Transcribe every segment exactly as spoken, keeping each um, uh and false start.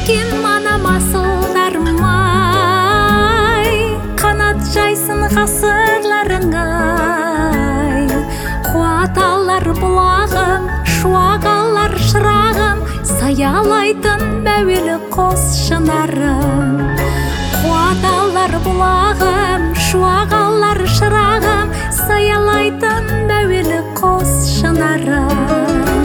әкем анам асылдарым-ай, қанат жайсын ғасырларыңай. Қуат алар бұлағым, шуақ алар шырағым, саялайтын мәуелі қос шынарым. Қуат алар бұлағым, шуақ алар шырағым, саялайтын мәуелі қос шынарым.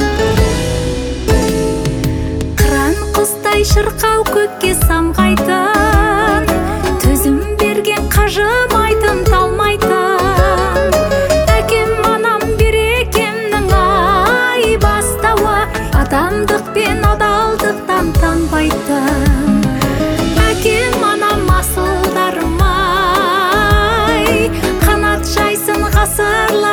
Қыран құстай шырқау көкке самғайтын, төзім берген қажымайтын, талмайтын. Әкем анам берекемнің ай бастауы, адамдық пен адалдықтан танбайтын. Әкем анам асылдарым-ай, қанат жайсын ғасырлар